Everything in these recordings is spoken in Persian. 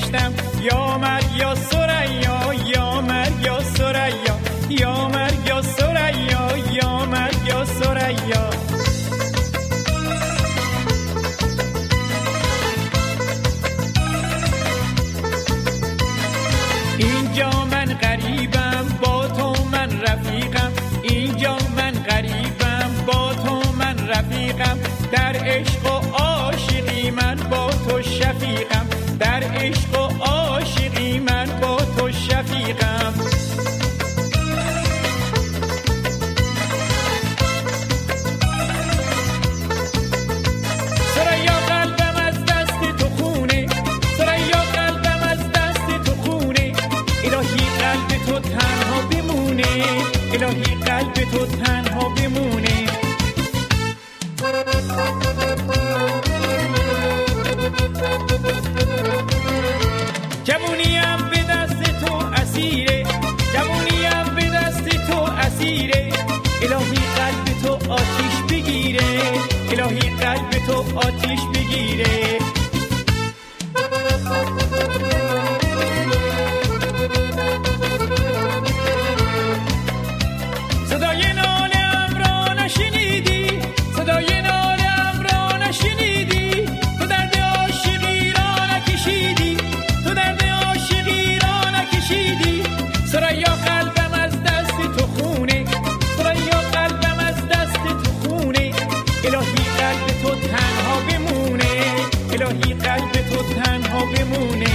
نوشتم یا مریا ثریا یا مریا ثریا یا مریا ثریا یا مریا ثریا. اینجا من غریبم با تو من رفیقم، اینجا من غریبم با تو من رفیقم، در عشق و عاشقی من با تو شفیقم، در عشق و عاشقی من با تو شفیقم. ثریا قلبم از دست تو خونه، ثریا قلبم از دست تو خونه، الهی قلب تو تنها بمونه، الهی قلب تو تنها بمونه. جوونیم به دست تو اسیره، جوونیم به دست تو اسیره، الهی قلب تو آتیش بگیره، الهی قلب تو آتیش بگیره. صدای ناله‌ام را نشنیدی، صدای ناله‌ام را نشنیدی، تو درد عاشقی را نکشیدی، تو درد عاشقی را نکشیدی. ثریا قلبم از دست تو خونه، ثریا قلبم از دست تو خونه، الهی قلب تو تنها بمونه، الهی قلب تو تنها بمونه.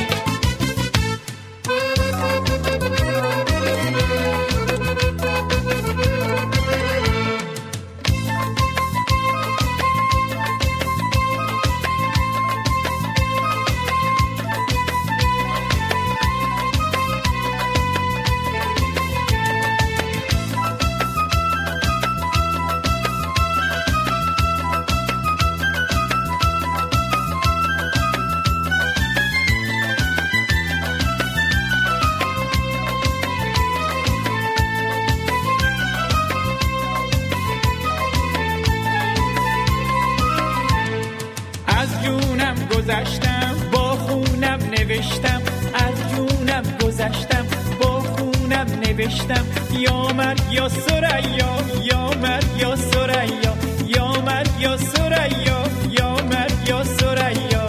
از جونم گذشتم با خونم نوشتم، از جونم گذشتم با خونم نوشتم، یا مریا ثریا یا مریا ثریا یا مریا ثریا یا مریا ثریا.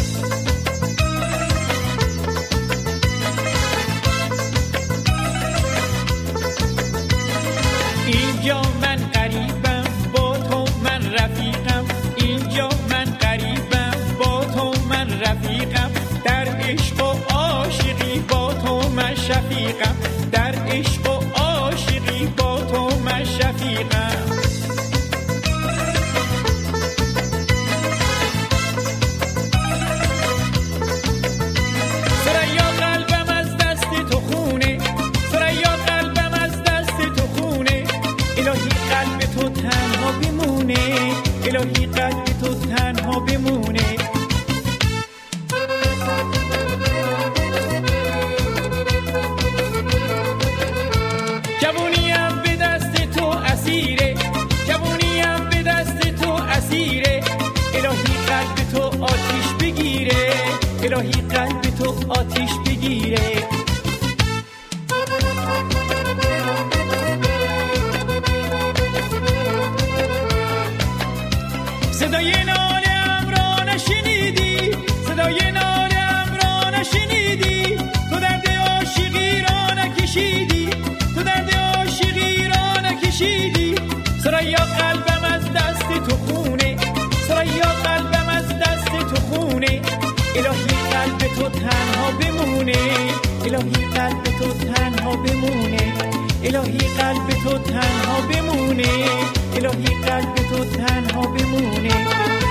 اینجا من غریبم با تو من رفیقم، اینجا من غریبم با تو من رفیقم، در عشق و عاشقی با تو من شفیقم، در عشق و عاشقی با تو من شفیقم. ثریا قلبم از دست تو خونه، ثریا قلبم از دست تو خونه، الهی قلب تو تنها بمونه، الهی قلب تو تنها بمونه. جوونیم به دست تو اسیره، جوونیم به دست تو اسیره، الهی قلب تو آتیش بگیره، الهی قلب تو آتیش بگیره. صدای ناله‌ام را نشنیدی، صدای ناله‌ام را نشنیدی، تو درد عاشقی را نکشیدی، تو درد عاشقی را نکشیدی. ثریا قلبم از دست تو خونه، ثریا قلبم از دست تو خونه، الهی قلب تو تنها بمونه، الهی قلب تو تنها بمونه، الهی قلب تو تنها بمونه، الهی قلب تو تنها بمونه.